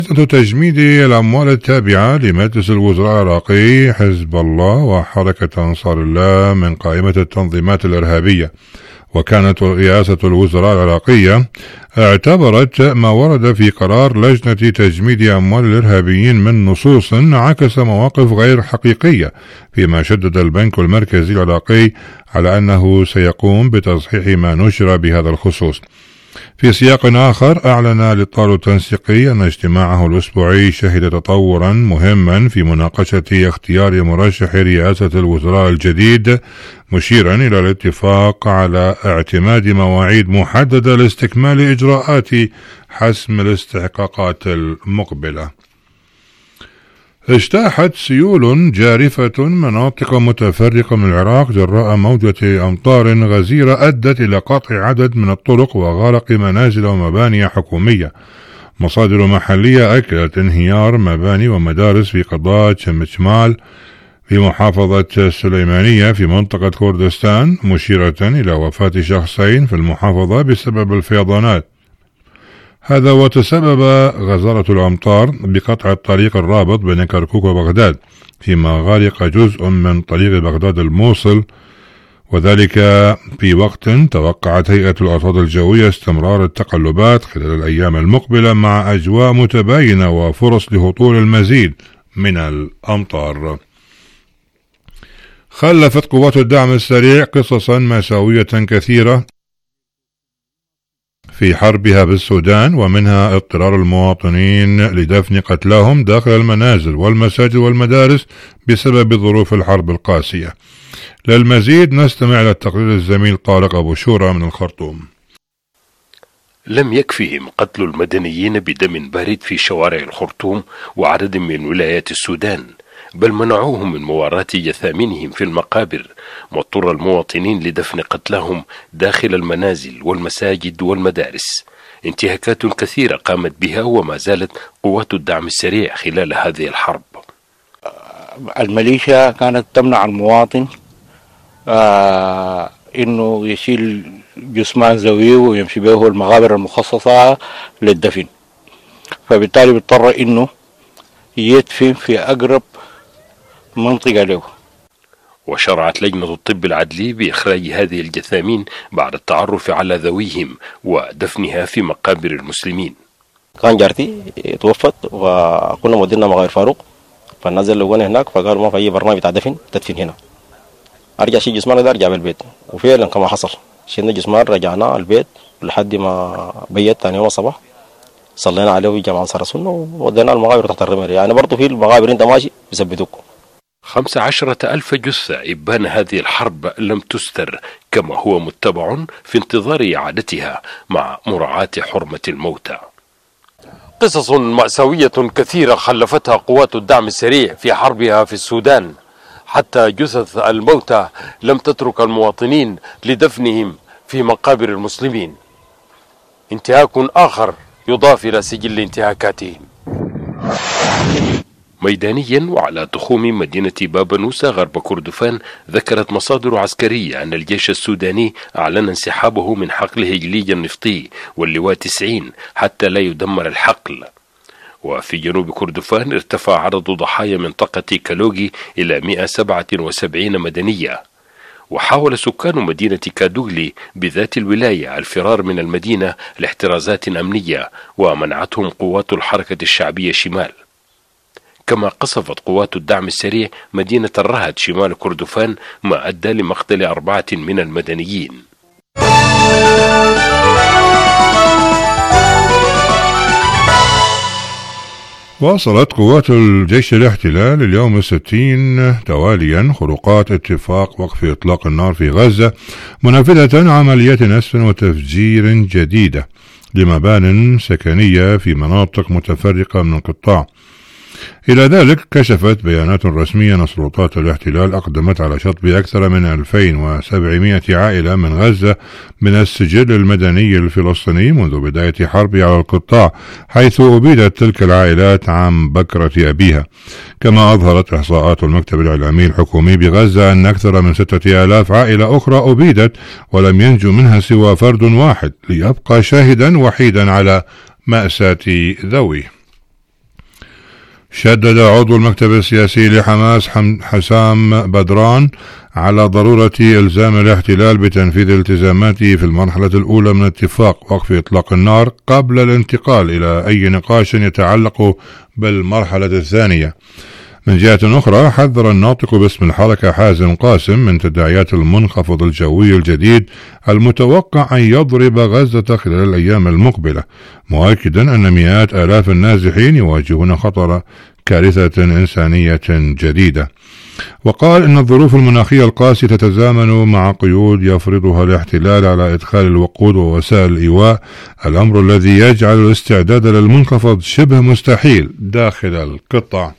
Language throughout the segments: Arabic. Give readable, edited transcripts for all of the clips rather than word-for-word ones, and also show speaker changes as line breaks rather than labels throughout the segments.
تجميد الأموال التابعة لمجلس الوزراء العراقي حزب الله وحركة أنصار الله من قائمة التنظيمات الإرهابية. وكانت رئاسة الوزراء العراقية اعتبرت ما ورد في قرار لجنة تجميد أموال الإرهابيين من نصوص عكس مواقف غير حقيقية، فيما شدد البنك المركزي العراقي على أنه سيقوم بتصحيح ما نشر بهذا الخصوص. في سياق آخر، أعلن الإطار التنسيقي أن اجتماعه الأسبوعي شهد تطورا مهما في مناقشة اختيار مرشح رئاسة الوزراء الجديد، مشيرا إلى الاتفاق على اعتماد مواعيد محددة لاستكمال إجراءات حسم الاستحقاقات المقبلة. اجتاحت سيول جارفة مناطق متفرقة من العراق جراء موجة أمطار غزيرة أدت إلى قطع عدد من الطرق وغرق منازل ومباني حكومية. مصادر محلية أكدت انهيار مباني ومدارس في قضاة شمال في محافظة السليمانية في منطقة كردستان، مشيرة إلى وفاة شخصين في المحافظة بسبب الفيضانات. هذا وتسبب غزارة الأمطار بقطع الطريق الرابط بين كركوك وبغداد، فيما غرق جزء من طريق بغداد الموصل، وذلك في وقت توقعت هيئة الأرصاد الجوية استمرار التقلبات خلال الأيام المقبلة مع أجواء متباينة وفرص لهطول المزيد من الأمطار. خلفت قوات الدعم السريع قصصا مأساوية كثيرة في حربها بالسودان، ومنها اضطرار المواطنين لدفن قتلاهم داخل المنازل والمساجد والمدارس بسبب ظروف الحرب القاسية. للمزيد نستمع إلى التقرير الزميل طارق أبو شورى من الخرطوم.
لم يكفهم قتل المدنيين بدم بارد في شوارع الخرطوم وعدد من ولايات السودان، بل منعوهم من مواراة جثامينهم في المقابر، واضطر المواطنين لدفن قتلهم داخل المنازل والمساجد والمدارس. انتهاكات كثيرة قامت بها وما زالت قوات الدعم السريع خلال هذه الحرب.
الميليشيا كانت تمنع المواطن انه يشيل جثمان زويه ويمشي به المقابر المخصصة للدفن، فبالتالي بيضطر انه يدفن في اقرب منطقة له.
وشرعت لجنة الطب العدلي بإخراج هذه الجثامين بعد التعرف على ذويهم ودفنها في مقابر المسلمين.
كان جارتي توفت وكنا مودينا مغاير فاروق، فالناس اللي لقونا هناك فقالوا ما في أي برنامج بتاع دفن تدفن هنا، أرجع شيء جسمان ده أرجع بالبيت، وفعلا كما حصل شيلنا جسمان رجعنا البيت لحد ما بيت ثاني يوم الصباح صلينا عليه في جامع أنصار السنة وودينا المقابر تحت الرمال. يعني برضه في المقابر أنت ماشي بيثبتوك.
15,000 جثة إبان هذه الحرب لم تستر، كما هو متبع في انتظار إعادتها مع مراعاة حرمة الموتى. قصص مأساوية كثيرة خلفتها قوات الدعم السريع في حربها في السودان، حتى جثث الموتى لم تترك المواطنين لدفنهم في مقابر المسلمين. انتهاك آخر يضاف إلى سجل انتهاكاتهم. ميدانيا وعلى تخوم مدينة بابا نوسة غرب كردفان، ذكرت مصادر عسكرية أن الجيش السوداني أعلن انسحابه من حقل هجليج النفطي واللواء 90 حتى لا يدمر الحقل. وفي جنوب كردفان ارتفع عدد ضحايا منطقة كالوغي إلى 177 مدنية. وحاول سكان مدينة كادوغلي بذات الولاية الفرار من المدينة لاحترازات أمنية، ومنعتهم قوات الحركة الشعبية شمال. كما قصفت قوات الدعم السريع مدينة الرهد شمال كردفان، ما أدى لمقتل 4 من المدنيين.
واصلت قوات الجيش الاحتلال اليوم 60 تواليا خروقات اتفاق وقف إطلاق النار في غزة، منفذة عمليات نسف وتفجير جديدة لمبان سكنية في مناطق متفرقة من القطاع. إلى ذلك كشفت بيانات رسمية أن سلطات الاحتلال أقدمت على شطب أكثر من 2700 عائلة من غزة من السجل المدني الفلسطيني منذ بداية حربها على القطاع، حيث أبيدت تلك العائلات عن بكرة أبيها. كما أظهرت إحصاءات المكتب الإعلامي الحكومي بغزة أن أكثر من 6000 عائلة أخرى أبيدت ولم ينجو منها سوى فرد واحد، ليبقى شاهدا وحيدا على مأساة ذويه. شدد عضو المكتب السياسي لحماس حسام بدران على ضرورة إلزام الاحتلال بتنفيذ التزاماته في المرحلة الأولى من اتفاق وقف إطلاق النار قبل الانتقال إلى أي نقاش يتعلق بالمرحلة الثانية. من جهة أخرى، حذر الناطق باسم الحركة حازم قاسم من تداعيات المنخفض الجوي الجديد المتوقع أن يضرب غزة خلال الأيام المقبلة، مؤكدا أن مئات آلاف النازحين يواجهون خطر كارثة إنسانية جديدة. وقال إن الظروف المناخية القاسية تتزامن مع قيود يفرضها الاحتلال على إدخال الوقود ووسائل الإيواء، الأمر الذي يجعل الاستعداد للمنخفض شبه مستحيل داخل القطاع.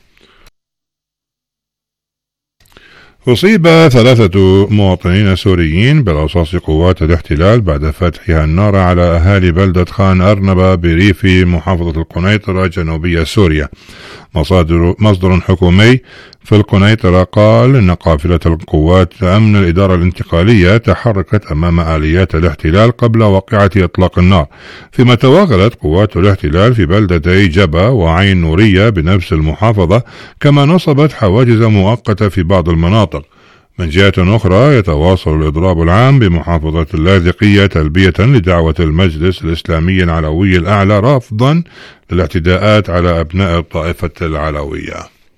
أصيب 3 مواطنين سوريين برصاص قوات الاحتلال بعد فتحها النار على أهالي بلدة خان أرنبة بريف محافظة القنيطرة جنوبية سوريا. مصدر حكومي في القنيطرة قال إن قافلة القوات أمن الإدارة الانتقالية تحركت أمام آليات الاحتلال قبل واقعة إطلاق النار، فيما توغلت قوات الاحتلال في بلدتي جبا وعين نورية بنفس المحافظة، كما نصبت حواجز مؤقتة في بعض المناطق. من جهة أخرى، يتواصل الإضراب العام بمحافظة اللاذقية تلبية لدعوة المجلس الإسلامي العلوي الأعلى رفضا للاعتداءات على أبناء الطائفة العلوية.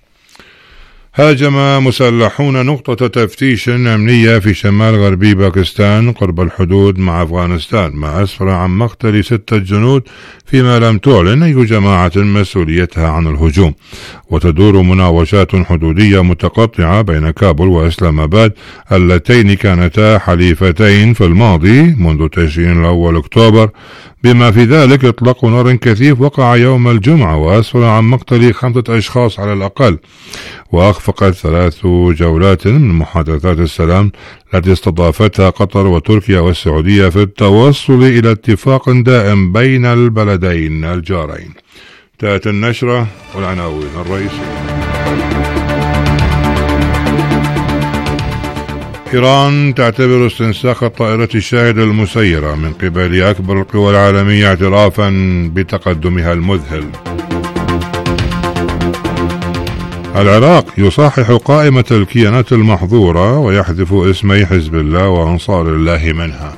هاجم مسلحون نقطة تفتيش أمنية في شمال غربي باكستان قرب الحدود مع أفغانستان، ما أسفر عن مقتل 6 جنود، فيما لم تعلن أي جماعة مسؤوليتها عن الهجوم. وتدور مناوشات حدودية متقطعة بين كابول وإسلام آباد اللتين كانتا حليفتين في الماضي منذ تشرين الأول أكتوبر، بما في ذلك إطلاق نار كثيف وقع يوم الجمعة وأسفر عن مقتل 5 أشخاص على الأقل. وأخفقت 3 جولات من محادثات السلام التي استضافتها قطر وتركيا والسعودية في التوصل إلى اتفاق دائم بين البلدين الجارين. تأتي النشرة والعناوين الرئيسية. إيران تعتبر استنساخ الطائرة الشاهد المسيرة من قبل أكبر القوى العالمية اعترافا بتقدمها المذهل. العراق يصحح قائمة الكيانات المحظورة ويحذف اسمي حزب الله وأنصار الله منها.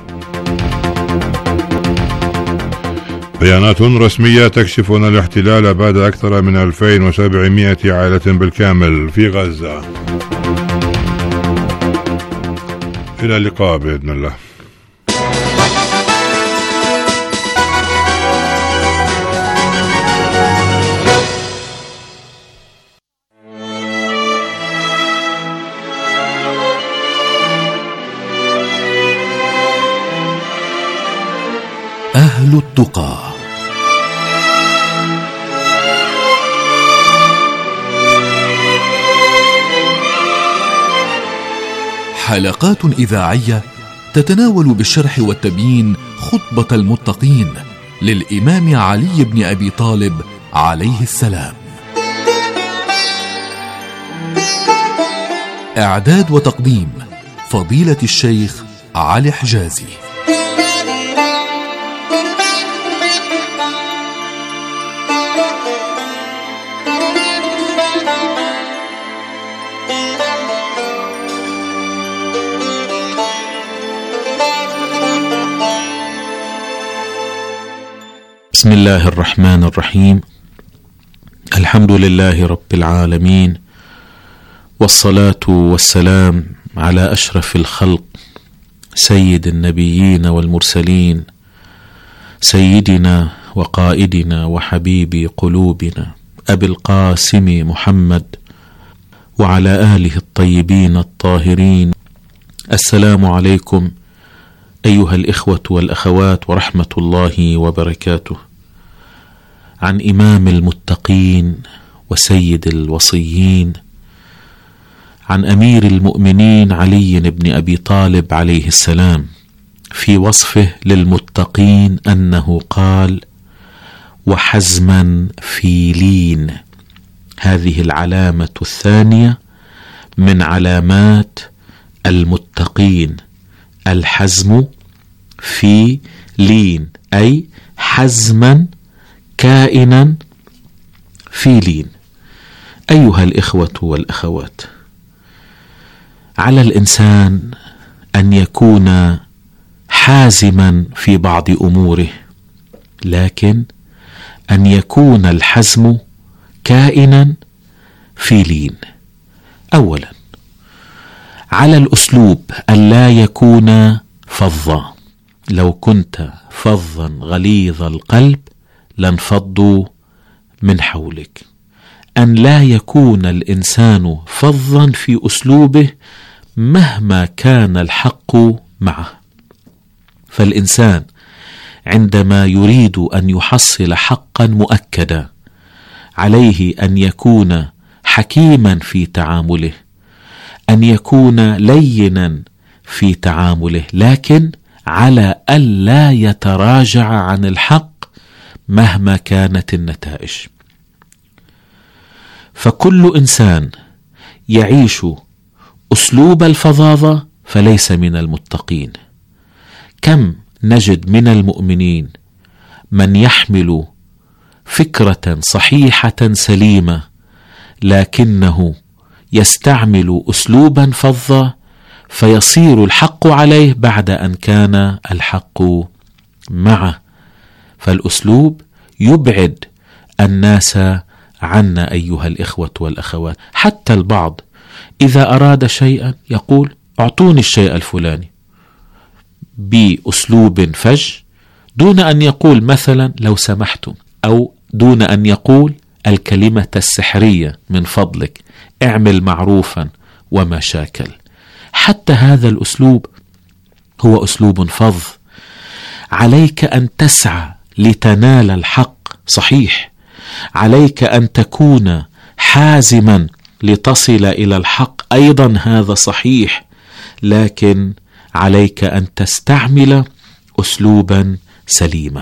بيانات رسمية تكشف أن الاحتلال بعد أكثر من 2700 عائلة بالكامل في غزة. إلى اللقاء بإذن الله.
أهل التقى. حلقات إذاعية تتناول بالشرح والتبيين خطبة المتقين للإمام علي بن أبي طالب عليه السلام. إعداد وتقديم فضيلة الشيخ علي حجازي. بسم الله الرحمن الرحيم. الحمد لله رب العالمين، والصلاة والسلام على أشرف الخلق سيد النبيين والمرسلين، سيدنا وقائدنا وحبيب قلوبنا أبي القاسم محمد وعلى آله الطيبين الطاهرين. السلام عليكم أيها الإخوة والأخوات ورحمة الله وبركاته. عن إمام المتقين وسيد الوصيين، عن أمير المؤمنين علي بن أبي طالب عليه السلام، في وصفه للمتقين أنه قال: وحزما في لين. هذه العلامة الثانية من علامات المتقين، الحزم في لين، أي حزما كائنا في لين. أيها الإخوة والأخوات، على الإنسان أن يكون حازما في بعض أموره، لكن أن يكون الحزم كائنا في لين. أولا، على الأسلوب أن لا يكون فظا. لو كنت فظا غليظ القلب لانفضوا من حولك. أن لا يكون الإنسان فظا في أسلوبه مهما كان الحق معه. فالإنسان عندما يريد أن يحصل حقا مؤكدا عليه أن يكون حكيما في تعامله، أن يكون لينا في تعامله، لكن على ألا يتراجع عن الحق مهما كانت النتائج. فكل إنسان يعيش أسلوب الفظاظة فليس من المتقين. كم نجد من المؤمنين من يحمل فكرة صحيحة سليمة لكنه يستعمل أسلوبا فظا فيصير الحق عليه بعد أن كان الحق معه. فالأسلوب يبعد الناس عنا أيها الإخوة والأخوات. حتى البعض إذا أراد شيئا يقول أعطوني الشيء الفلاني بأسلوب فج، دون أن يقول مثلا لو سمحتم، أو دون أن يقول الكلمة السحرية من فضلك اعمل معروفا وما شاكل. حتى هذا الأسلوب هو أسلوب فظ. عليك أن تسعى لتنال الحق، صحيح، عليك أن تكون حازما لتصل إلى الحق، أيضا هذا صحيح، لكن عليك أن تستعمل أسلوبا سليما.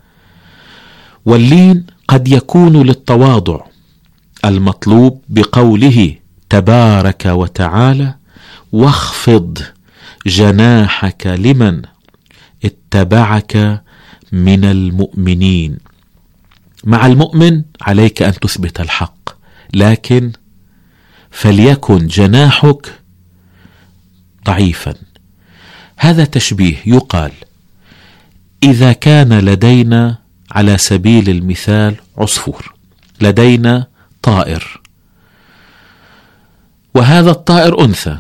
واللين قد يكون للتواضع المطلوب بقوله تبارك وتعالى واخفض جناحك لمن اتبعك من المؤمنين. مع المؤمن عليك أن تثبت الحق، لكن فليكن جناحك ضعيفا. هذا تشبيه. يقال إذا كان لدينا على سبيل المثال عصفور، لدينا طائر، وهذا الطائر أنثى.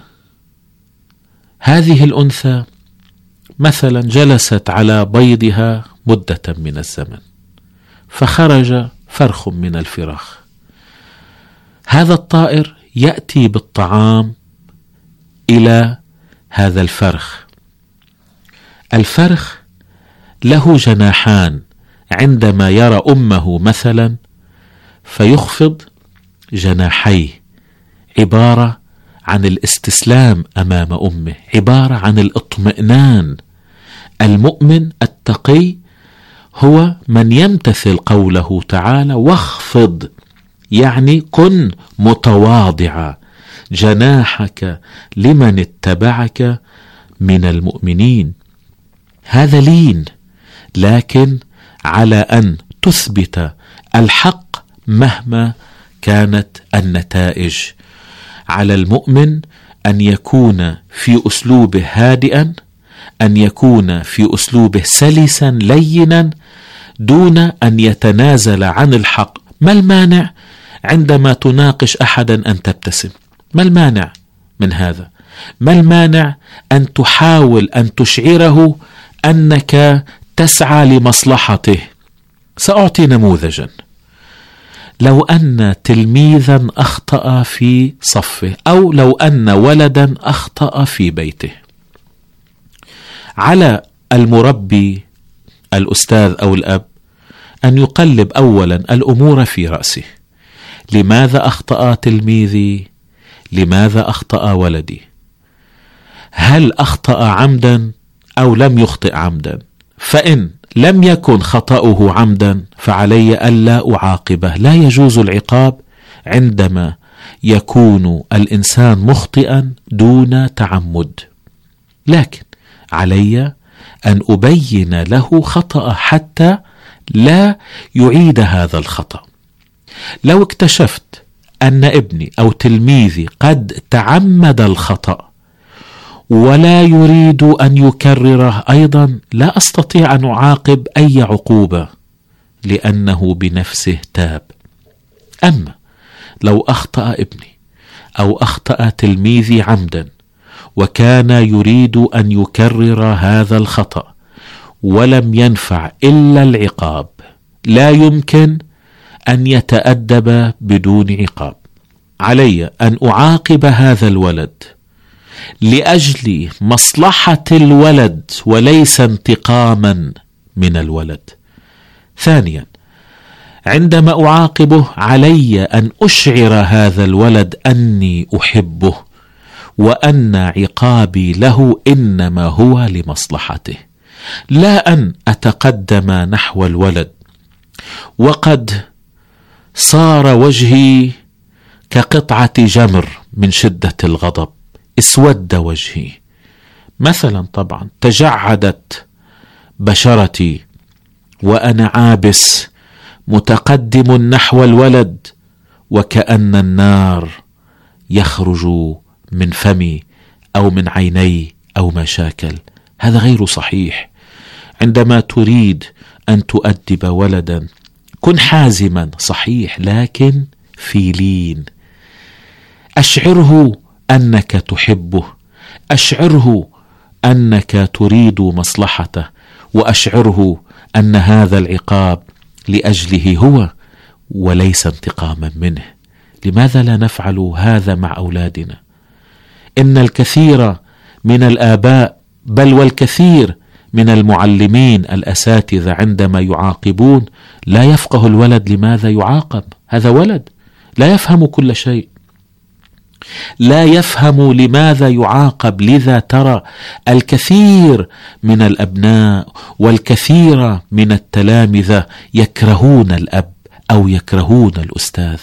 هذه الأنثى مثلا جلست على بيضها مدة من الزمن، فخرج فرخ من الفراخ. هذا الطائر يأتي بالطعام إلى هذا الفرخ. الفرخ له جناحان، عندما يرى أمه مثلا فيخفض جناحيه، عبارة عن الاستسلام أمام أمه، عبارة عن الاطمئنان. المؤمن التقي هو من يمتثل قوله تعالى واخفض، يعني كن متواضعا، جناحك لمن اتبعك من المؤمنين. هذا لين، لكن على أن تثبت الحق مهما كانت النتائج. على المؤمن أن يكون في أسلوبه هادئا، أن يكون في أسلوبه سلسا لينا، دون أن يتنازل عن الحق. ما المانع عندما تناقش أحدا أن تبتسم؟ ما المانع من هذا؟ ما المانع أن تحاول أن تشعره أنك تسعى لمصلحته؟ سأعطي نموذجا. لو أن تلميذا أخطأ في صفه، أو لو أن ولدا أخطأ في بيته، على المربي الأستاذ أو الأب أن يقلب أولا الأمور في رأسه. لماذا أخطأ تلميذي؟ لماذا أخطأ ولدي؟ هل أخطأ عمدا أو لم يخطئ عمدا؟ فإن لم يكن خطأه عمدا فعلي ألا أعاقبه. لا يجوز العقاب عندما يكون الإنسان مخطئا دون تعمد، لكن علي أن أبين له خطأ حتى لا يعيد هذا الخطأ. لو اكتشفت أن ابني أو تلميذي قد تعمد الخطأ ولا يريد أن يكرره أيضا، لا أستطيع أن أعاقب أي عقوبة لأنه بنفسه تاب. أما لو أخطأ ابني أو أخطأ تلميذي عمدا وكان يريد أن يكرر هذا الخطأ ولم ينفع إلا العقاب، لا يمكن أن يتأدب بدون عقاب. علي أن أعاقب هذا الولد لأجل مصلحة الولد وليس انتقاما من الولد. ثانيا، عندما أعاقبه علي أن أشعر هذا الولد أني أحبه وأن عقابي له إنما هو لمصلحته، لا أن أتقدم نحو الولد وقد صار وجهي كقطعة جمر من شدة الغضب، اسود وجهي مثلا، طبعا تجعدت بشرتي وأنا عابس متقدم نحو الولد وكأن النار يخرج من فمي أو من عيني أو ما شاكل. هذا غير صحيح. عندما تريد أن تؤدب ولدا كن حازما، صحيح، لكن في لين. أشعره أنك تحبه، أشعره أنك تريد مصلحته، وأشعره أن هذا العقاب لأجله هو وليس انتقاما منه. لماذا لا نفعل هذا مع أولادنا؟ إن الكثير من الآباء بل والكثير من المعلمين الأساتذة عندما يعاقبون لا يفقه الولد لماذا يعاقب. هذا ولد لا يفهم كل شيء، لا يفهم لماذا يعاقب. لذا ترى الكثير من الأبناء والكثير من التلامذة يكرهون الأب أو يكرهون الأستاذ.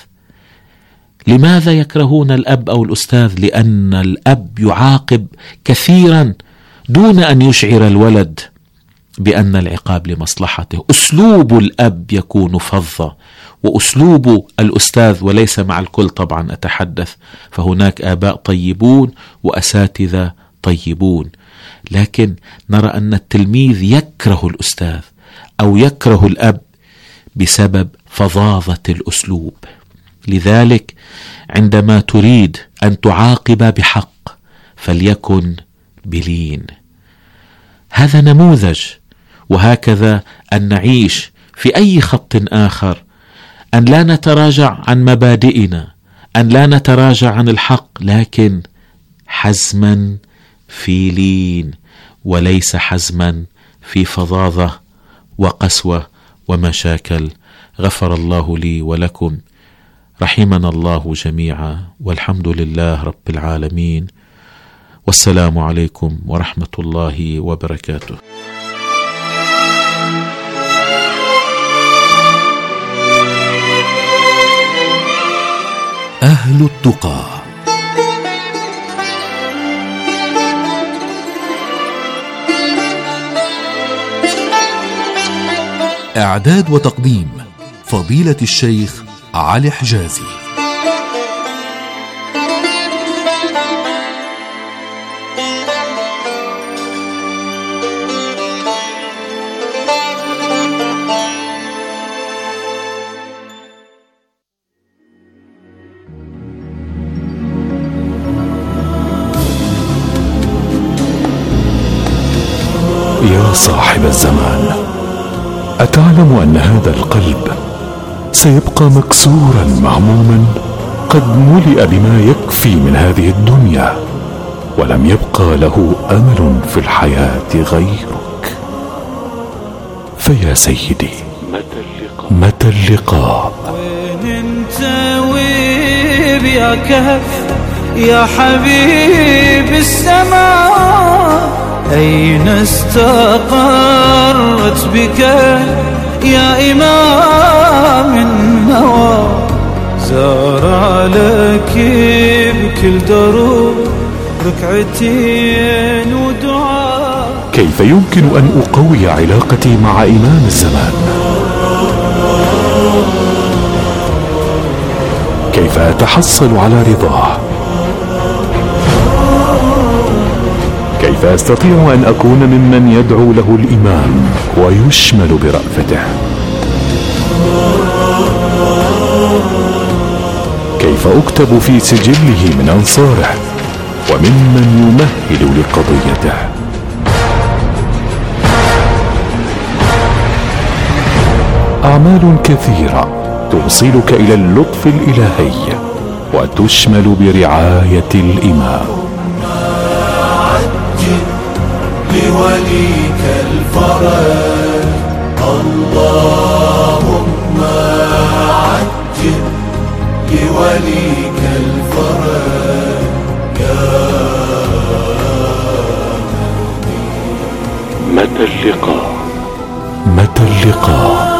لماذا يكرهون الأب أو الأستاذ؟ لأن الأب يعاقب كثيرا دون أن يشعر الولد بأن العقاب لمصلحته. أسلوب الأب يكون فظا، وأسلوب الأستاذ، وليس مع الكل طبعا أتحدث، فهناك آباء طيبون وأساتذة طيبون، لكن نرى أن التلميذ يكره الأستاذ أو يكره الأب بسبب فظاظة الأسلوب. لذلك عندما تريد أن تعاقب بحق فليكن بلين. هذا نموذج، وهكذا أن نعيش في أي خط آخر، أن لا نتراجع عن مبادئنا، أن لا نتراجع عن الحق، لكن حزما في لين وليس حزما في فظاظة وقسوة ومشاكل. غفر الله لي ولكم، رحمنا الله جميعا، والحمد لله رب العالمين، والسلام عليكم ورحمة الله وبركاته.
أهل التقى. إعداد وتقديم فضيلة الشيخ علي حجازي.
يا صاحب الزمان، أتعلم أن هذا القلب سيبقى مكسورا مهموما، قد ملئ بما يكفي من هذه الدنيا، ولم يبقى له أمل في الحياة غيرك. فيا سيدي، متى اللقاء؟
وين انت ويب يا كهف يا حبيب السماء؟ أين استقرت بك يا إمام النوى؟ زار لك بكل دروب ركعتين ودعاء.
كيف يمكن أن أقوي علاقتي مع إمام الزمان؟ كيف أتحصل على رضاه؟ كيف أستطيع أن أكون ممن يدعو له الإمام ويشمل برأفته؟ كيف أكتب في سجله من أنصاره وممن يمهل لقضيته؟ أعمال كثيرة توصلك إلى اللطف الإلهي وتشمل برعاية الإمام.
لوليك الفرج اللهم عجل لوليك الفرج يا
متى اللقاء؟
متى اللقاء؟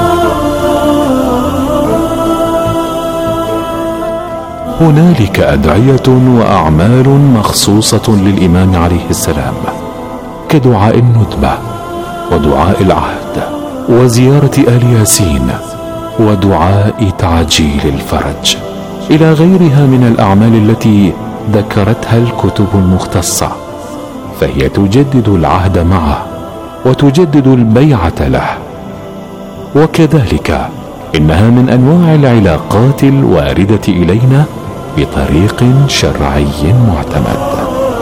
هنالك أدعية وأعمال مخصوصة للإمام عليه السلام، كدعاء الندبة ودعاء العهد وزيارة آل ياسين ودعاء تعجيل الفرج، إلى غيرها من الأعمال التي ذكرتها الكتب المختصة، فهي تجدد العهد معه وتجدد البيعة له. وكذلك إنها من أنواع العلاقات الواردة إلينا بطريق شرعي معتمد.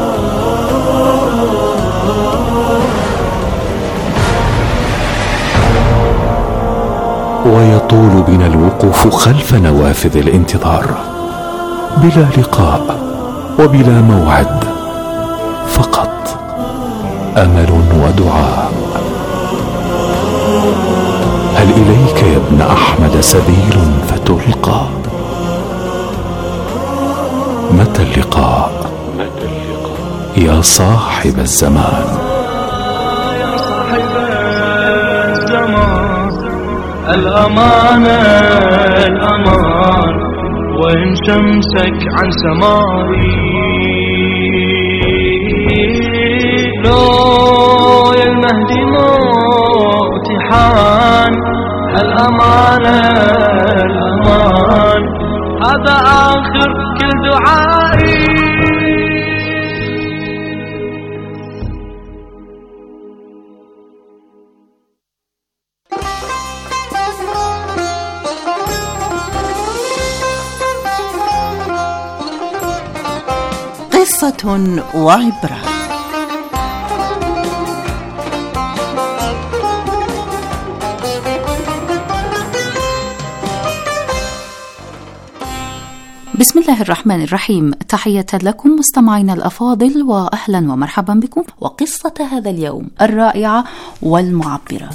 ويطول بنا الوقوف خلف نوافذ الانتظار بلا لقاء وبلا موعد، فقط أمل ودعاء. هل إليك يا ابن أحمد سبيل فتلقى؟ متى اللقاء؟ يا صاحب الزمان.
يا صاحب الزمان الأمانة الأمان، وإن شمسك عن سمائي لو يا المهدي موتحان. الأمانة الأمان هذا آخر كل دعائي.
قصة وعبرة. بسم الله الرحمن الرحيم. تحية لكم مستمعينا الأفاضل، وأهلا ومرحبا بكم وقصة هذا اليوم الرائعة والمعبرة.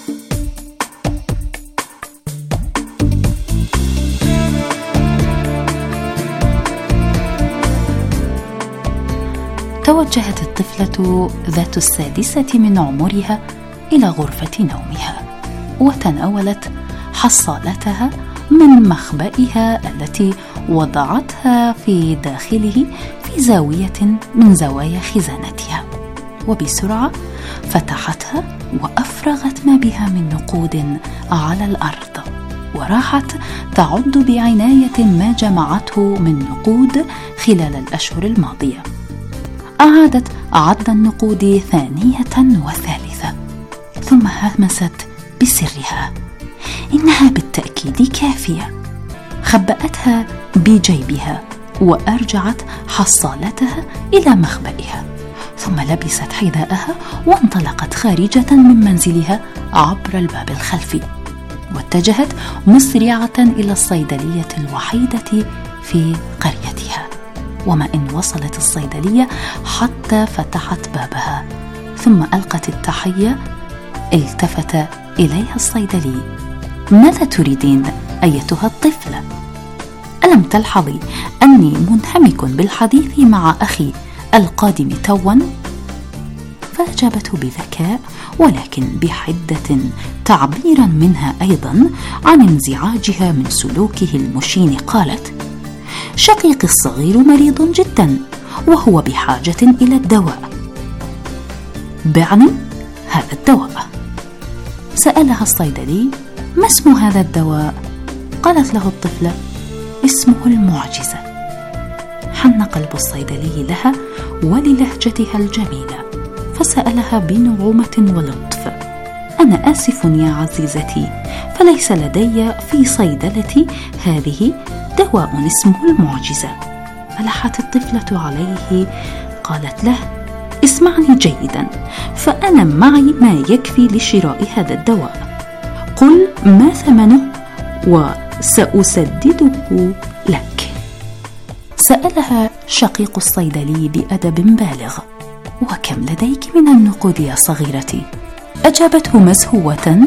توجهت الطفلة ذات 6 من عمرها إلى غرفة نومها، وتناولت حصالتها من مخبئها التي وضعتها في داخله في زاوية من زوايا خزانتها، وبسرعة فتحتها وأفرغت ما بها من نقود على الأرض، وراحت تعد بعناية ما جمعته من نقود خلال الأشهر الماضية. أعادت عد النقود ثانية وثالثة، ثم همست بسرها إنها بالتأكيد كافية. خبأتها بجيبها وأرجعت حصالتها إلى مخبئها، ثم لبست حذاءها وانطلقت خارجة من منزلها عبر الباب الخلفي، واتجهت مسرعة إلى الصيدلية الوحيدة في قريتها. وما إن وصلت الصيدلية حتى فتحت بابها ثم ألقت التحية، التفت إليها الصيدلي: ماذا تريدين أيتها الطفلة؟ ألم تلحظي أني منهمك بالحديث مع أخي القادم توا؟ فأجابته بذكاء ولكن بحدة، تعبيرا منها أيضا عن انزعاجها من سلوكه المشين. قالت: شقيقي الصغير مريض جدا وهو بحاجة إلى الدواء، بعني هذا الدواء. سألها الصيدلي: ما اسم هذا الدواء؟ قالت له الطفلة: اسمه المعجزة. حن قلب الصيدلي لها وللهجتها الجميلة، فسألها بنعومة ولطف: أنا آسف يا عزيزتي، فليس لدي في صيدلتي هذه دواء اسمه المعجزة. فلحت الطفلة عليه، قالت له: اسمعني جيدا، فأنا معي ما يكفي لشراء هذا الدواء، قل ما ثمنه وسأسدده لك. سألها شقيق الصيدلي بأدب بالغ: وكم لديك من النقود يا صغيرتي؟ أجابته مزهوة: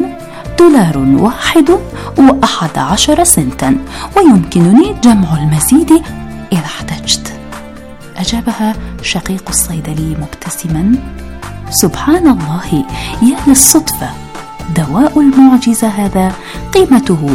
$1.11 سنتا، ويمكنني جمع المزيد إذا احتجت. أجابها شقيق الصيدلي مبتسما: سبحان الله، يا للصدفة، دواء المعجزة هذا قيمته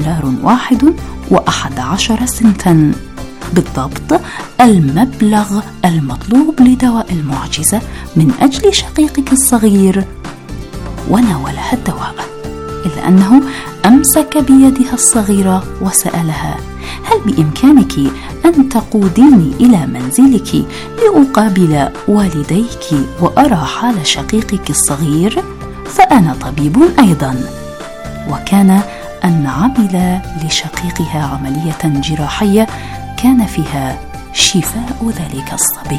$1.11 سنتا، بالضبط المبلغ المطلوب لدواء المعجزة من أجل شقيقك الصغير. وناولها الدواء، إلا أنه أمسك بيدها الصغيرة وسألها: هل بإمكانك أن تقوديني إلى منزلك لأقابل والديك وأرى حال شقيقك الصغير؟ فأنا طبيب أيضا. وكان أن عمل لشقيقها عملية جراحية كان فيها شفاء ذلك الصبي.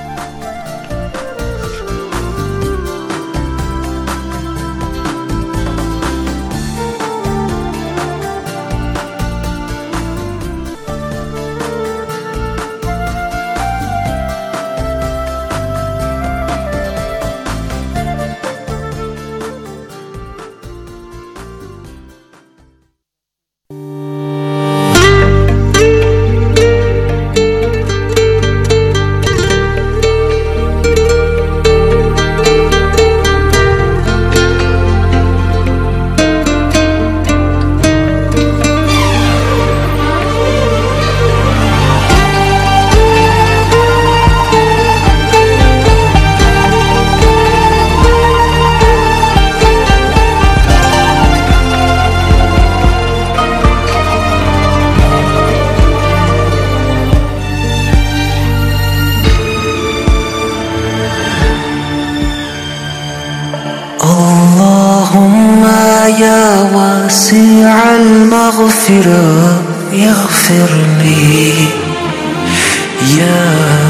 واسع المغفرة يغفر لي يا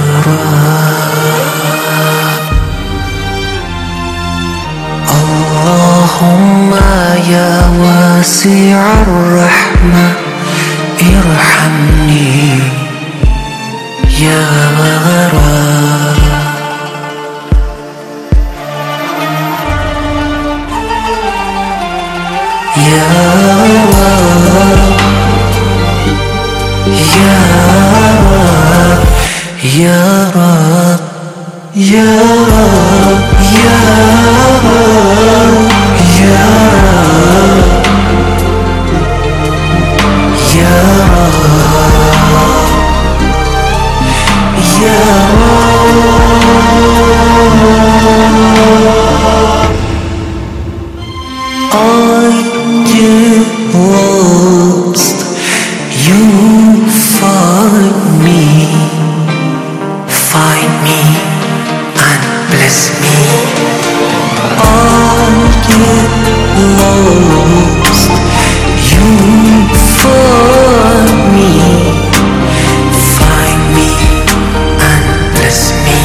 رب. اللهم يا واسع الرحمة ارحمني يا رب. يا رب يا رب يا رب يا رب يا رب يا رب يا رب يا lost, you find me and bless me. I get lost, you find me and bless me.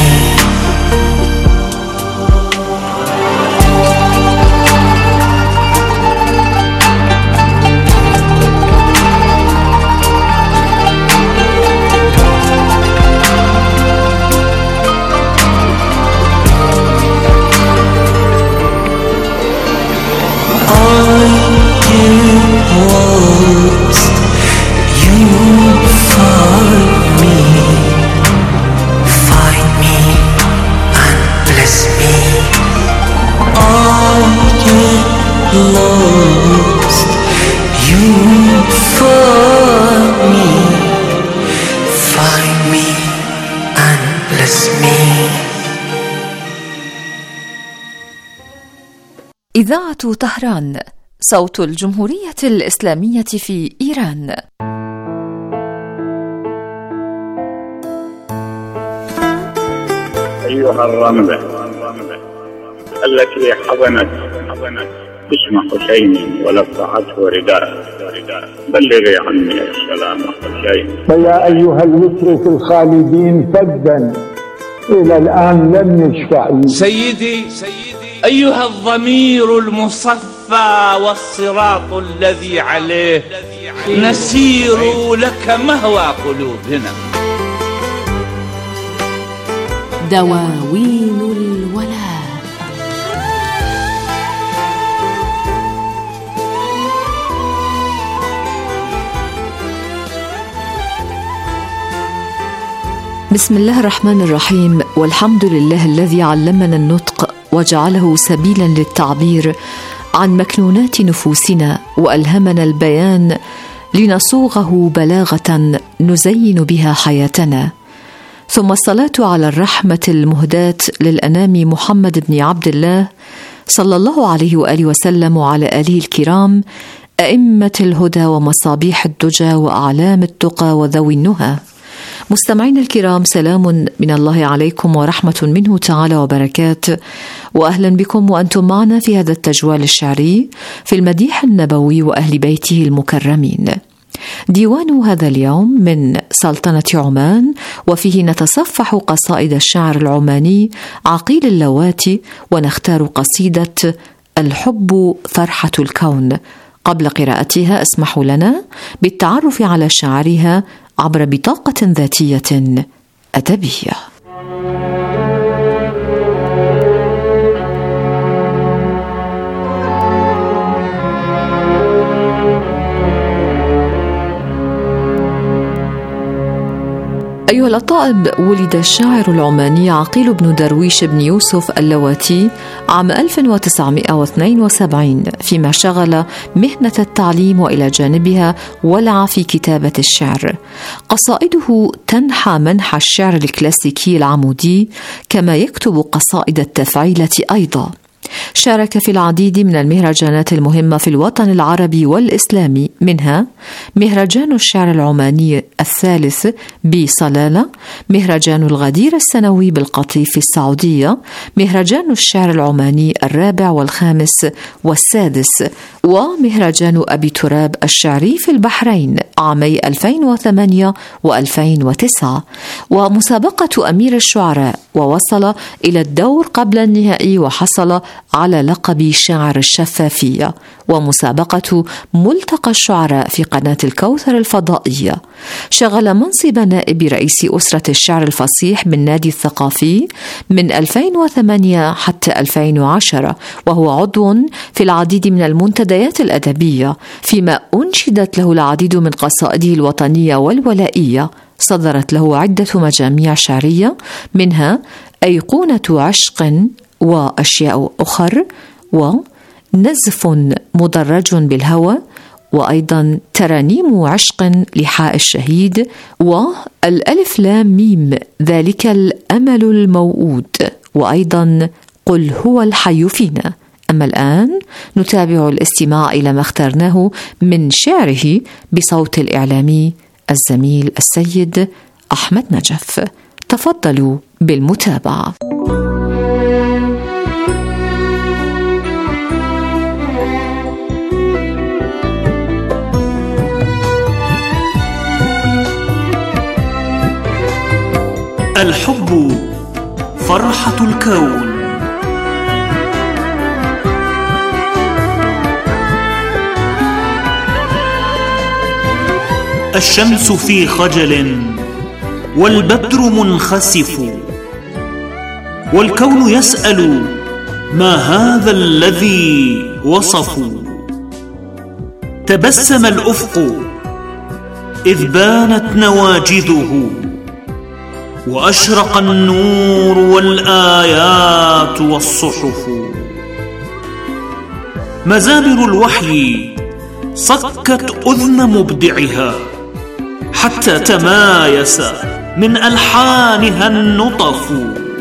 إذاعة طهران، صوت الجمهورية الإسلامية في إيران. أيها الرملة التي حضنت اسم حسين ولفعته رداء، بلغي عني السلام حسين.
فيا أيها الوتر في الخالدين فدا إلى الآن لم يشفع لي.
سيدي أيها الضمير المصفى والصراط الذي عليه نسير لك مهوى قلوبنا.
دواوين الولاء. بسم الله الرحمن الرحيم، والحمد لله الذي علمنا النطق وجعله سبيلا للتعبير عن مكنونات نفوسنا، وألهمنا البيان لنصوغه بلاغة نزين بها حياتنا. ثم الصلاة على الرحمة المهداة للأنام محمد بن عبد الله صلى الله عليه وآله وسلم، وعلى آله الكرام أئمة الهدى ومصابيح الدجى وأعلام التقى وذوي النهى. مستمعينا الكرام، سلام من الله عليكم ورحمة منه تعالى وبركاته، وأهلا بكم وأنتم معنا في هذا التجوال الشعري في المديح النبوي وأهل بيته المكرمين. ديوان هذا اليوم من سلطنة عمان، وفيه نتصفح قصائد الشعر العماني عقيل اللواتي، ونختار قصيدة الحب فرحة الكون. قبل قراءتها اسمحوا لنا بالتعرف على شعرها عبر بطاقة ذاتية أدبية. أيها الأطائب، ولد الشاعر العماني عقيل بن درويش بن يوسف اللواتي عام 1972، فيما شغل مهنة التعليم وإلى جانبها ولع في كتابة الشعر. قصائده تنحى منحى الشعر الكلاسيكي العمودي، كما يكتب قصائد التفعيلة أيضا. شارك في العديد من المهرجانات المهمة في الوطن العربي والإسلامي، منها مهرجان الشعر العماني الثالث بصلالة، مهرجان الغدير السنوي بالقطيف في السعودية، مهرجان الشعر العماني الرابع والخامس والسادس، ومهرجان أبي تراب الشعري في البحرين عامي 2008 و2009، ومسابقة أمير الشعراء، ووصل إلى الدور قبل النهائي وحصل على لقب شاعر الشفافية، ومسابقة ملتقى الشعراء في قناة الكوثر الفضائية. شغل منصب نائب رئيس أسرة الشعر الفصيح بالنادي الثقافي من 2008 حتى 2010، وهو عضو في العديد من المنتديات الأدبية، فيما أنشدت له العديد من قصائده الوطنية والولائية. صدرت له عدة مجاميع شعرية، منها أيقونة عشق وأشياء أخر، ونزف مدرج بالهوى، وأيضا ترانيم عشق لحاء الشهيد، والألف لام ميم ذلك الأمل الموؤود، وأيضا قل هو الحي فينا. أما الآن نتابع الاستماع إلى ما اخترناه من شعره بصوت الإعلامي الزميل السيد أحمد نجف. تفضلوا بالمتابعة.
الحب فرحة الكون. الشمس في خجل والبدر منخسف، والكون يسأل ما هذا الذي وصفوا. تبسم الأفق إذ بانت نواجذه، وأشرق النور والآيات والصحف. مزامر الوحي صكت أذن مبدعها، حتى تمايس من ألحانها النطف.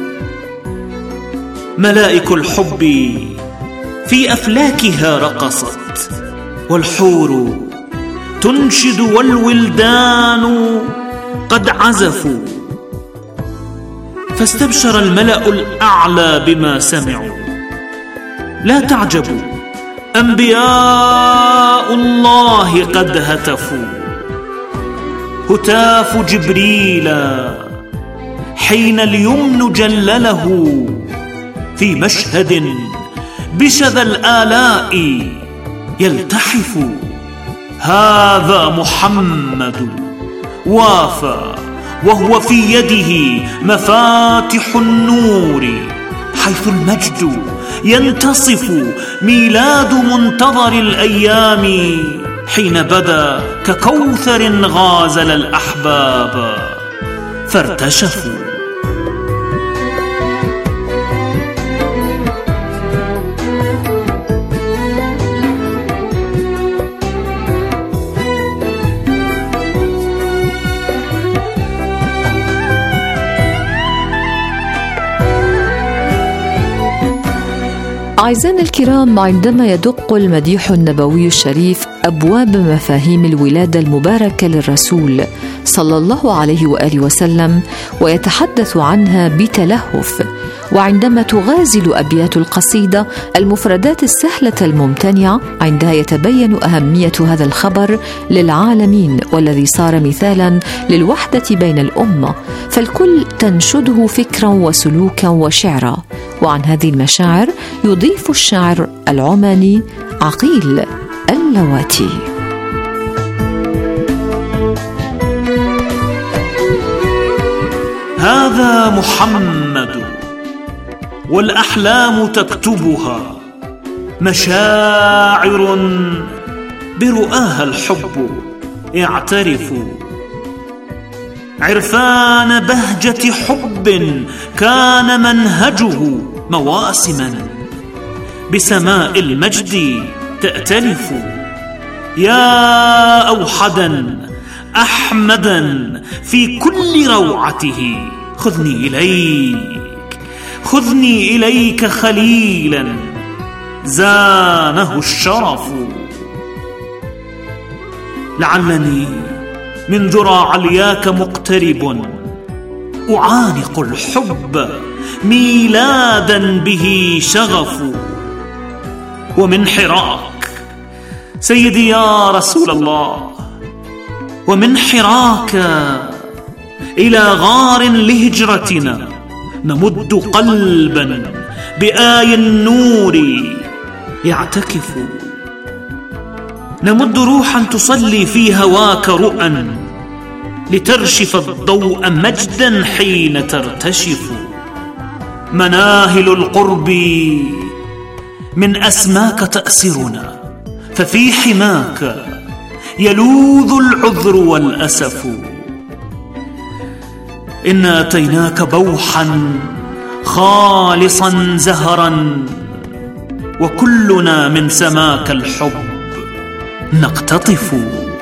ملائك الحب في أفلاكها رقصت، والحور تنشد والولدان قد عزفوا. فاستبشر الملأ الأعلى بما سمعوا. لا تعجبوا، أنبياء الله قد هتفوا. هتاف جبريل حين اليمن جلله في مشهد بشذا الآلاء يلتحف. هذا محمد وافى وهو في يده مفاتح النور، حيث المجد ينتصف ميلاد منتظر الأيام، حين بدا ككوثر غازل الأحباب فارتشفوا.
أعزائنا الكرام، عندما يدق المديح النبوي الشريف أبواب مفاهيم الولادة المباركة للرسول صلى الله عليه وآله وسلم ويتحدث عنها بتلهف، وعندما تغازل أبيات القصيدة المفردات السهلة الممتنعة، عندها يتبين أهمية هذا الخبر للعالمين والذي صار مثالا للوحدة بين الأمة، فالكل تنشده فكرا وسلوكا وشعرا. وعن هذه المشاعر يضيف الشاعر العماني عقيل اللواتي:
هذا محمد والأحلام تكتبها، مشاعر برؤاها الحب يعترف، عرفان بهجة حب كان منهجه مواسما، بسماء المجد تأتلف. يا أوحدا أحمدا في كل روعته، خذني إليك خليلا زانه الشرف. لعلني من ذرى علياك مقترب، أعانق الحب ميلادا به شغف. ومن حراك سيدي يا رسول الله، ومن حراك إلى غار لهجرتنا، نمد قلبا بآي النور يعتكف، نمد روحا تصلي في هواك رؤى، لترشف الضوء مجدا حين ترتشف. مناهل القرب من أسماك تأسرنا، ففي حماك يلوذ العذر والأسف. إنا أتيناك بوحا خالصا زهرا، وكلنا من سماك الحب نقتطف.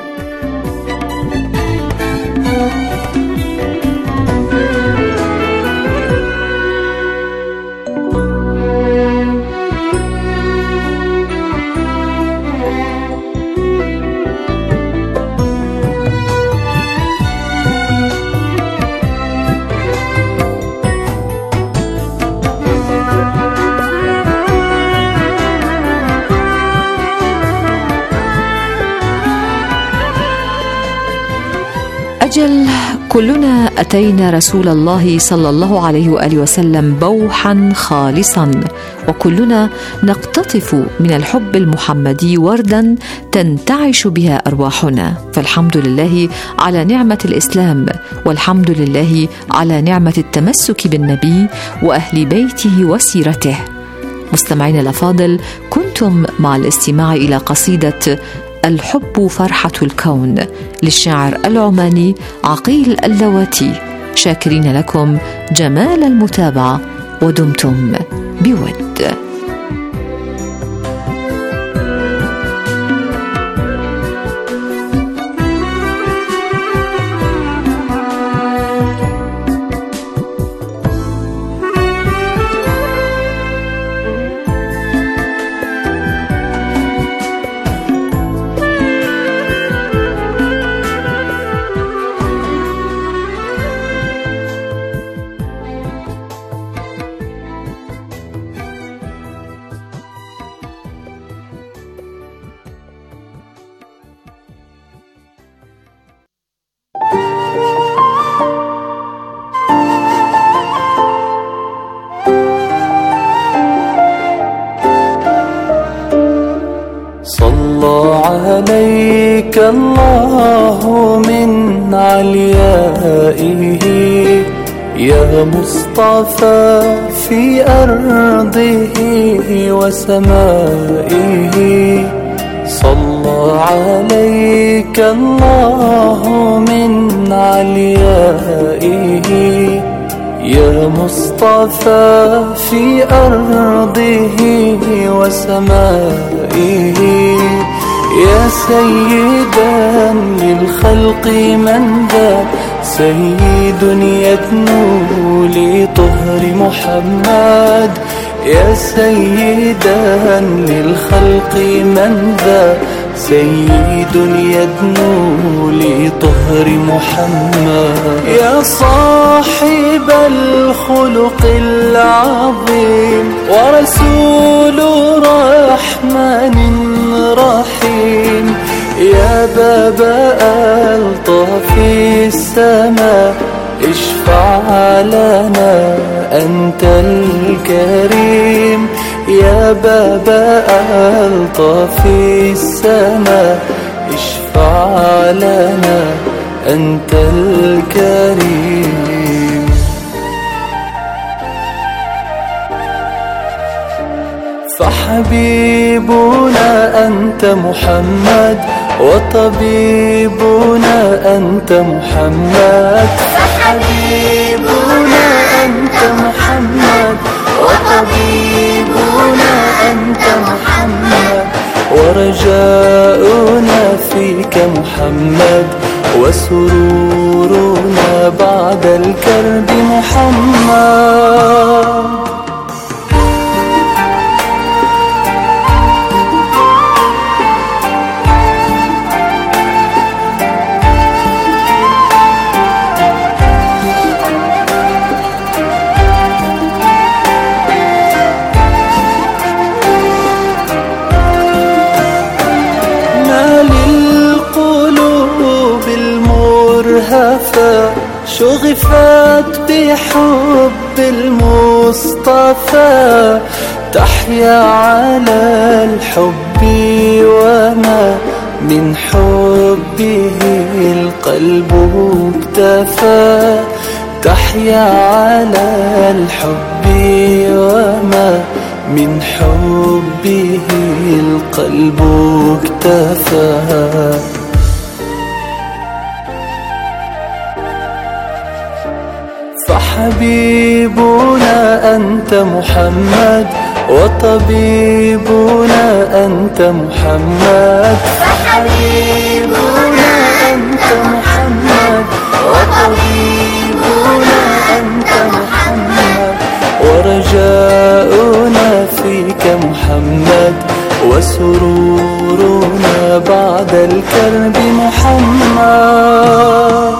أجل كلنا أتينا رسول الله صلى الله عليه وآله وسلم بوحا خالصا، وكلنا نقتطف من الحب المحمدي وردا تنتعش بها أرواحنا. فالحمد لله على نعمة الإسلام، والحمد لله على نعمة التمسك بالنبي وأهل بيته وسيرته. مستمعين الأفاضل، كنتم مع الاستماع إلى قصيدة الحب فرحة الكون للشاعر العماني عقيل اللواتي، شاكرين لكم جمال المتابعة، ودمتم بود.
الله من عليائه يا مصطفى في أرضه وسمائه صلى عليك الله من عليائه يا مصطفى في أرضه وسمائه يا سيدا للخلق من ذا سيد يدنو لطهر محمد يا سيدا للخلق من ذا سيد يدنو لطهر محمد يا صاحب الخلق العظيم ورسول رحمن رحيم يا باب ألطف السماء اشفع لنا أنت الكريم يا باب ألطف السماء اشفع لنا أنت الكريم فحبيبنا أنت محمد وطبيبنا أنت محمد فحبيبنا أنت محمد وطبيبنا أنت محمد ورجاؤنا فيك محمد وسرورنا بعد الكرب محمد شغفت بحب المصطفى تحيا على الحب وما من حبه القلب اكتفى تحيا على الحب وما من حبه القلب اكتفى فحبيبنا أنت محمد وطبيبنا أنت محمد فحبيبنا أنت محمد وطبيبنا أنت محمد ورجاؤنا فيك محمد وسرورنا بعد الكرب محمد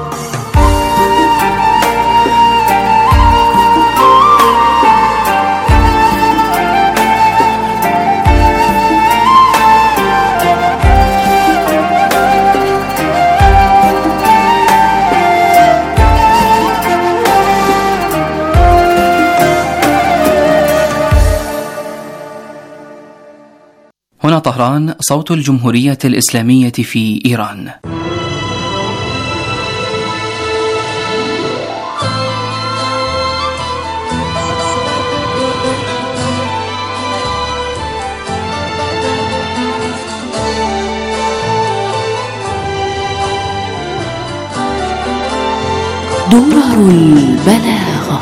هنا طهران، صوت الجمهورية الإسلامية في إيران.
درر البلاغة.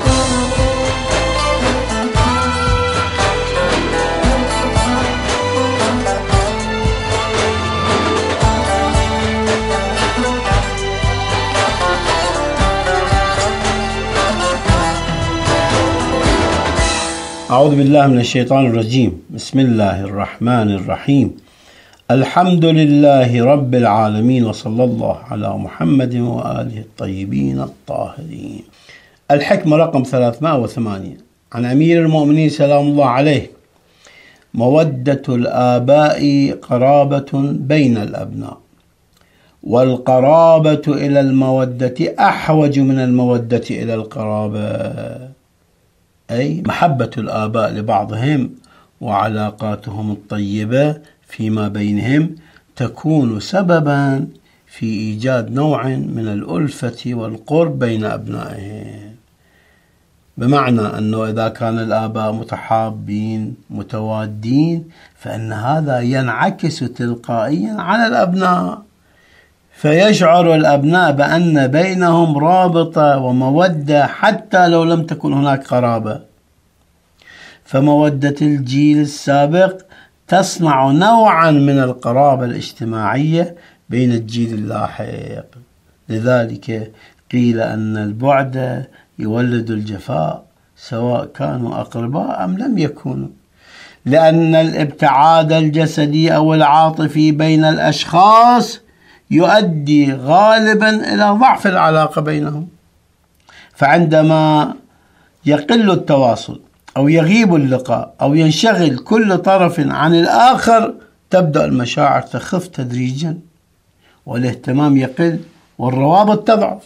أعوذ بالله من الشيطان الرجيم. بسم الله الرحمن الرحيم. الحمد لله رب العالمين، وصلى الله على محمد وآله الطيبين الطاهرين. الحكمة رقم 308 عن أمير المؤمنين سلام الله عليه: مودة الآباء قرابة بين الأبناء، والقرابة إلى المودة أحوج من المودة إلى القرابة، أي محبة الآباء لبعضهم وعلاقاتهم الطيبة فيما بينهم تكون سببا في إيجاد نوع من الألفة والقرب بين أبنائهم، بمعنى أنه إذا كان الآباء متحابين متوادين فإن هذا ينعكس تلقائيا على الأبناء، فيشعر الأبناء بأن بينهم رابطة ومودة حتى لو لم تكن هناك قرابة. فمودة الجيل السابق تصنع نوعا من القرابة الاجتماعية بين الجيل اللاحق. لذلك قيل أن البعد يولد الجفاء سواء كانوا أقرباء أم لم يكونوا، لأن الابتعاد الجسدي أو العاطفي بين الأشخاص يؤدي غالبا إلى ضعف العلاقة بينهم. فعندما يقل التواصل أو يغيب اللقاء أو ينشغل كل طرف عن الآخر تبدأ المشاعر تخف تدريجا والاهتمام يقل والروابط تضعف.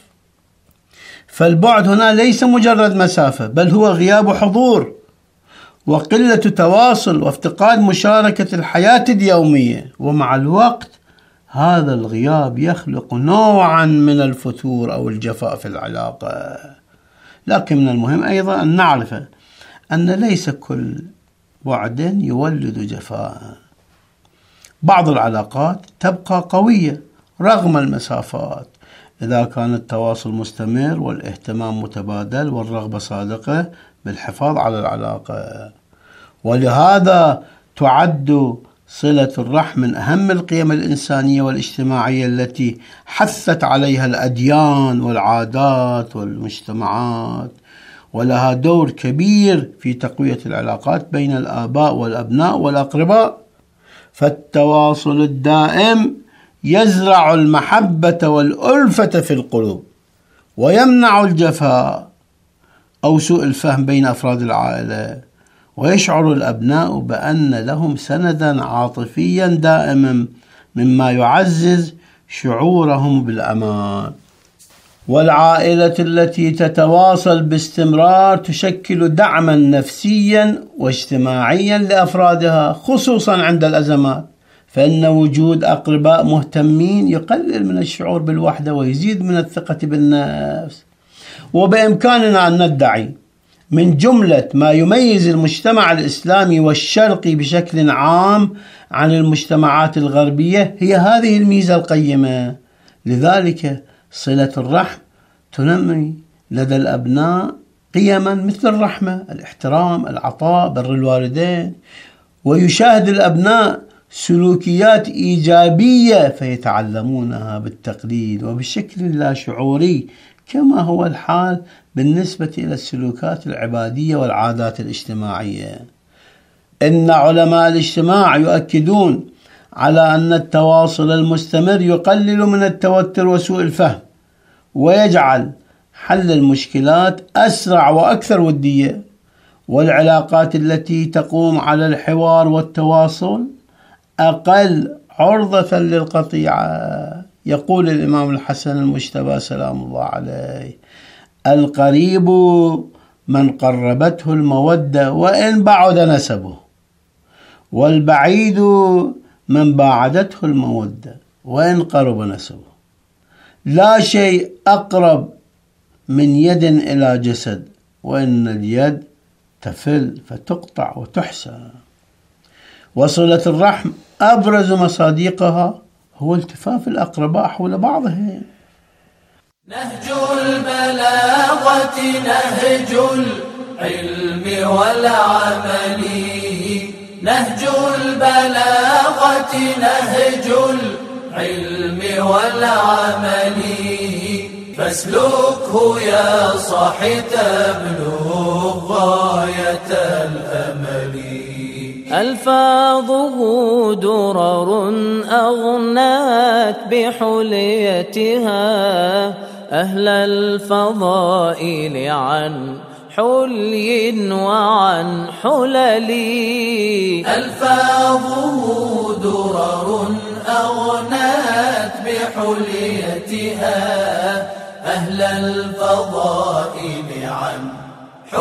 فالبعد هنا ليس مجرد مسافة، بل هو غياب حضور وقلة تواصل وافتقاد مشاركة الحياة اليومية. ومع الوقت هذا الغياب يخلق نوعا من الفتور أو الجفاء في العلاقة. لكن من المهم أيضا أن نعرف أن ليس كل بعد يولد جفاء. بعض العلاقات تبقى قوية رغم المسافات إذا كان التواصل مستمر والاهتمام متبادل والرغبة صادقة بالحفاظ على العلاقة. ولهذا تعد صلة الرحم من أهم القيم الإنسانية والاجتماعية التي حثت عليها الأديان والعادات والمجتمعات، ولها دور كبير في تقوية العلاقات بين الآباء والأبناء والأقرباء. فالتواصل الدائم يزرع المحبة والألفة في القلوب ويمنع الجفاء أو سوء الفهم بين أفراد العائلة، ويشعر الأبناء بأن لهم سندا عاطفيا دائما مما يعزز شعورهم بالأمان. والعائلة التي تتواصل باستمرار تشكل دعما نفسيا واجتماعيا لأفرادها خصوصا عند الأزمات، فإن وجود أقرباء مهتمين يقلل من الشعور بالوحدة ويزيد من الثقة بالنفس. وبإمكاننا أن ندعي من جملة ما يميز المجتمع الإسلامي والشرقي بشكل عام عن المجتمعات الغربية هي هذه الميزة القيمة. لذلك صلة الرحم تنمي لدى الأبناء قيما مثل الرحمة، الاحترام، العطاء، بر الوالدين، ويشاهد الأبناء سلوكيات إيجابية فيتعلمونها بالتقليد وبشكل لا شعوري، كما هو الحال بالنسبة إلى السلوكات العبادية والعادات الاجتماعية. إن علماء الاجتماع يؤكدون على أن التواصل المستمر يقلل من التوتر وسوء الفهم ويجعل حل المشكلات أسرع وأكثر ودية، والعلاقات التي تقوم على الحوار والتواصل أقل عرضة للقطيعة. يقول الإمام الحسن المجتبى سلام الله عليه: القريب من قربته المودة وإن بعد نسبه، والبعيد من باعدته المودة وإن قرب نسبه. لا شيء أقرب من يد إلى جسد، وإن اليد تفل فتقطع وتحسى. وصلة الرحم أبرز مصادقها هو التفاف الأقرباء حول بعضهم.
نهج البلاغة نهج العلم والعمل، نهج البلاغة نهج العلم والعمل، فاسلكه يا صاحي تبلغ غاية الأمل.
ألفاظه درر أغنات بحليتها أهل الفضائل عن حلي وعن حلل.
ألفاظه درر أغنات بحليتها أهل الفضائل عن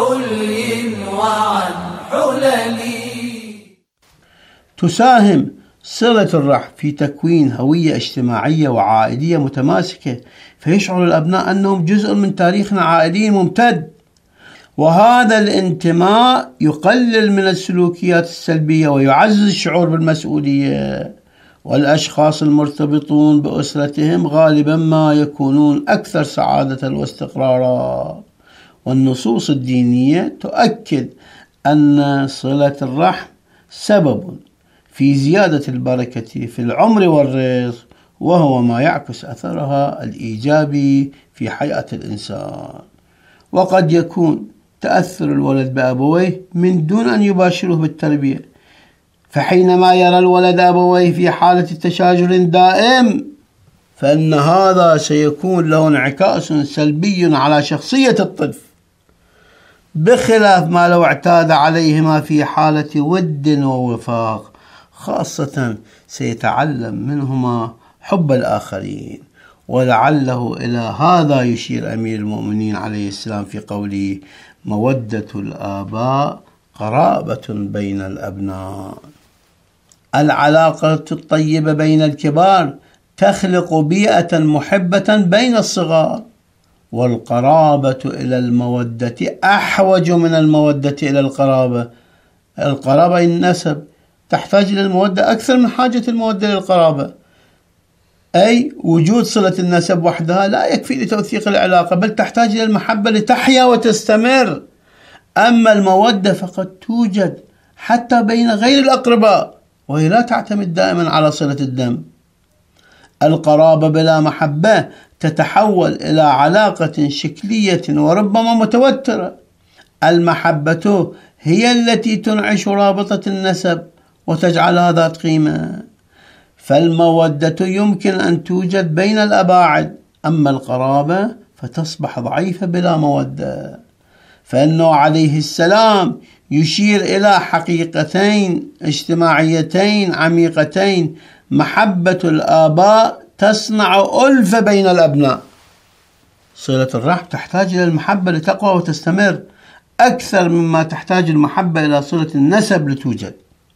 حلي وعن حلل.
تساهم صلة الرحم في تكوين هوية اجتماعية وعائلية متماسكة، فيشعر الأبناء أنهم جزء من تاريخ عائلي ممتد، وهذا الانتماء يقلل من السلوكيات السلبية ويعزز الشعور بالمسؤولية. والأشخاص المرتبطون بأسرتهم غالبا ما يكونون أكثر سعادة واستقرارا. والنصوص الدينية تؤكد أن صلة الرحم سبب في زيادة البركة في العمر والرزق، وهو ما يعكس أثرها الإيجابي في حياة الإنسان. وقد يكون تأثر الولد بأبويه من دون أن يباشره بالتربية، فحينما يرى الولد أبويه في حالة تشاجر دائم فإن هذا سيكون له انعكاس سلبي على شخصية الطفل، بخلاف ما لو اعتاد عليهما في حالة ود ووفاق. خاصة سيتعلم منهما حب الآخرين. ولعله إلى هذا يشير أمير المؤمنين عليه السلام في قوله: مودة الآباء قرابة بين الأبناء. العلاقة الطيبة بين الكبار تخلق بيئة محبة بين الصغار، والقرابة إلى المودة أحوج من المودة إلى القرابة. القرابة النسب تحتاج إلى المودة أكثر من حاجة المودة للقرابة، أي وجود صلة النسب وحدها لا يكفي لتوثيق العلاقة، بل تحتاج إلى المحبة لتحيا وتستمر. أما المودة فقد توجد حتى بين غير الأقرباء، وهي لا تعتمد دائما على صلة الدم. القرابة بلا محبة تتحول إلى علاقة شكلية وربما متوترة. المحبة هي التي تنعش رابطة النسب وتجعلها ذات قيمة، فالمودة يمكن أن توجد بين الأباعد، أما القرابة فتصبح ضعيفة بلا مودة. فإنه عليه السلام يشير إلى حقيقتين اجتماعيتين عميقتين: محبة الآباء تصنع ألفة بين الأبناء. صلة الرحم تحتاج إلى المحبة لتقوى وتستمر أكثر مما تحتاج المحبة إلى صلة النسب لتوجد.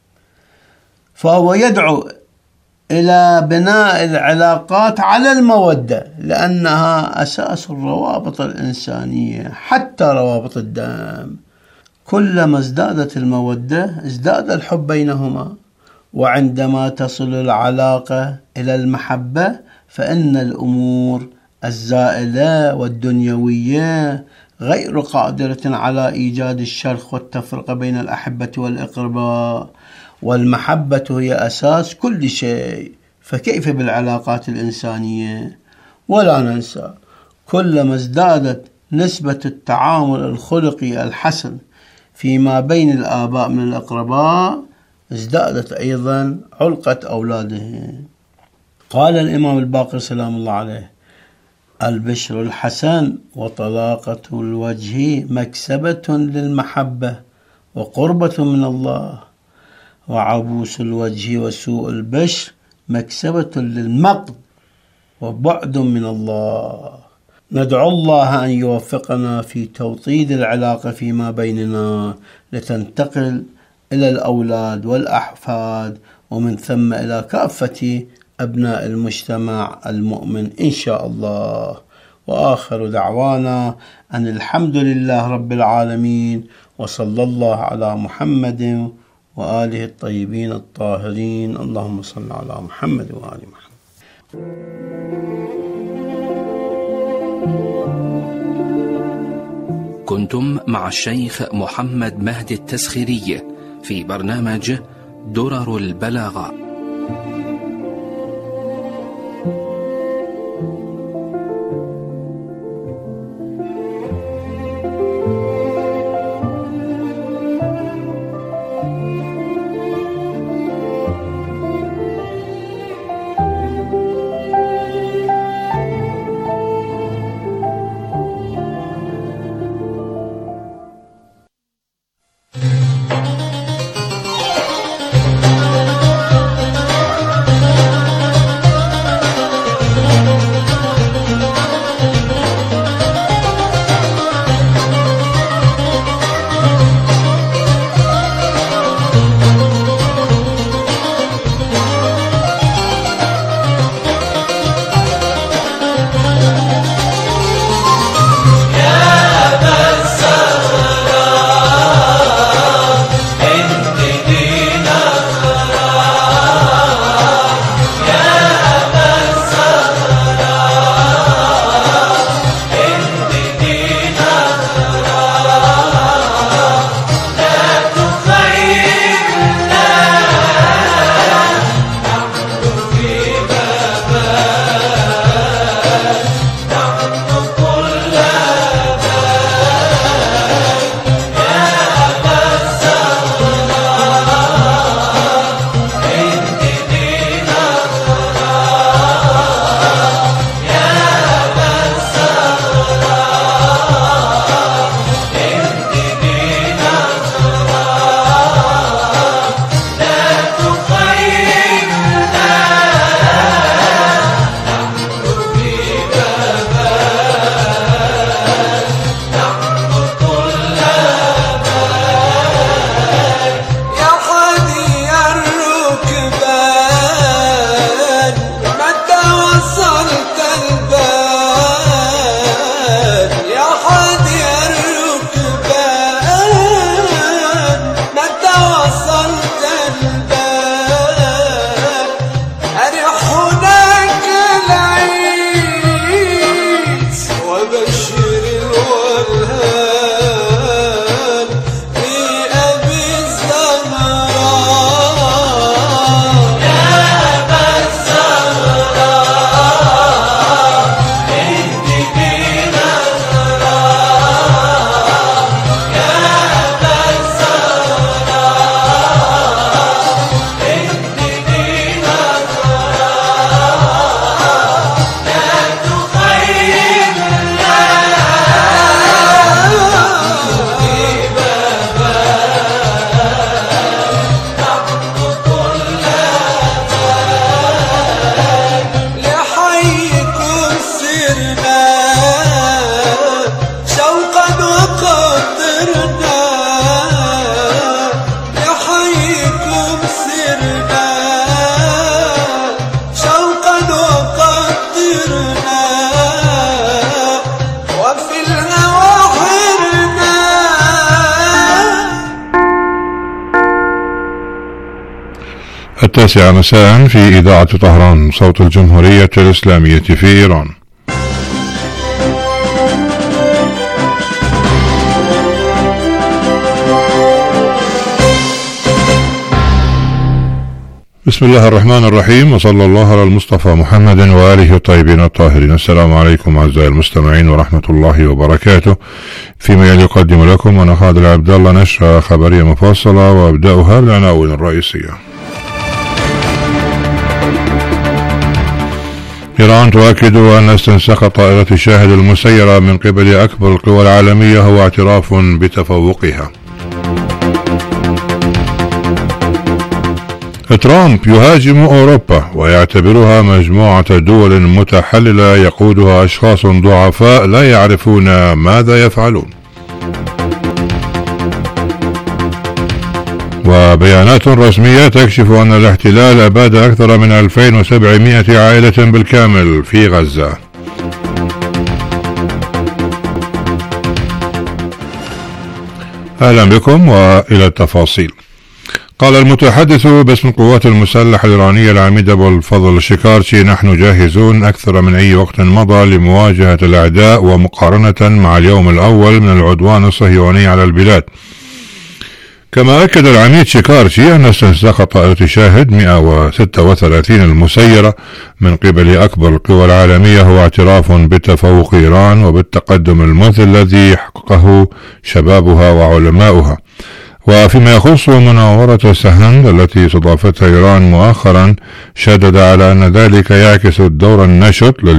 فهو يدعو إلى بناء العلاقات على المودة، لأنها أساس الروابط الإنسانية حتى روابط الدم. كلما ازدادت المودة ازداد الحب بينهما، وعندما تصل العلاقة إلى المحبة فإن الأمور الزائلة والدنيوية غير قادرة على إيجاد الشرخ والتفرقة بين الأحبة والأقرباء. والمحبة هي أساس كل شيء، فكيف بالعلاقات الإنسانية؟ ولا ننسى كلما ازدادت نسبة التعامل الخلقي الحسن فيما بين الآباء من الأقرباء ازدادت أيضا علقة أولادهم. قال الإمام الباقر سلام الله عليه: البشر الحسن وطلاقة الوجه مكسبة للمحبة وقربة من الله، وعبوس الوجه وسوء البشر مكسبة للمقت وبعد من الله. ندعو الله أن يوفقنا في توطيد العلاقة فيما بيننا لتنتقل إلى الأولاد والأحفاد، ومن ثم إلى كافة أبناء المجتمع المؤمن إن شاء الله. وآخر دعوانا أن الحمد لله رب العالمين، وصلى الله على محمد وآله الطيبين الطاهرين. اللهم صل على محمد وآل محمد.
كنتم مع الشيخ محمد مهدي التسخيري في برنامج درر البلاغة.
9 مساء في إذاعة طهران صوت الجمهورية الإسلامية في إيران. بسم الله الرحمن الرحيم، وصلى الله على المصطفى محمد وآله الطيبين الطاهرين. السلام عليكم أعزائي المستمعين ورحمة الله وبركاته. فيما يلي يقدم لكم أنا خالد عبد الله نشرة خبرية مفصلة، وأبدأها بالعناوين الرئيسية. إيران تؤكد أن استنساخ طائرة شاهد المسيرة من قبل أكبر القوى العالمية هو اعتراف بتفوقها. ترامب يهاجم أوروبا ويعتبرها مجموعة دول متحللة يقودها أشخاص ضعفاء لا يعرفون ماذا يفعلون. وبيانات رسمية تكشف أن الاحتلال أباد أكثر من 2700 عائلة بالكامل في غزة. أهلا بكم وإلى التفاصيل. قال المتحدث باسم القوات المسلحة الإيرانية العميد أبو الفضل الشكارشي: نحن جاهزون أكثر من أي وقت مضى لمواجهة الأعداء، ومقارنة مع اليوم الأول من العدوان الصهيوني على البلاد. كما أكد العميد شكارشي أن استنساخ طائرة شاهد 136 المسيرة من قبل أكبر القوى العالمية هو اعتراف بتفوق إيران وبالتقدم المذهل الذي حققه شبابها وعلماؤها. وفيما يخص مناورة سهند التي استضافتها إيران مؤخرا، شدد على أن ذلك يعكس الدور النشط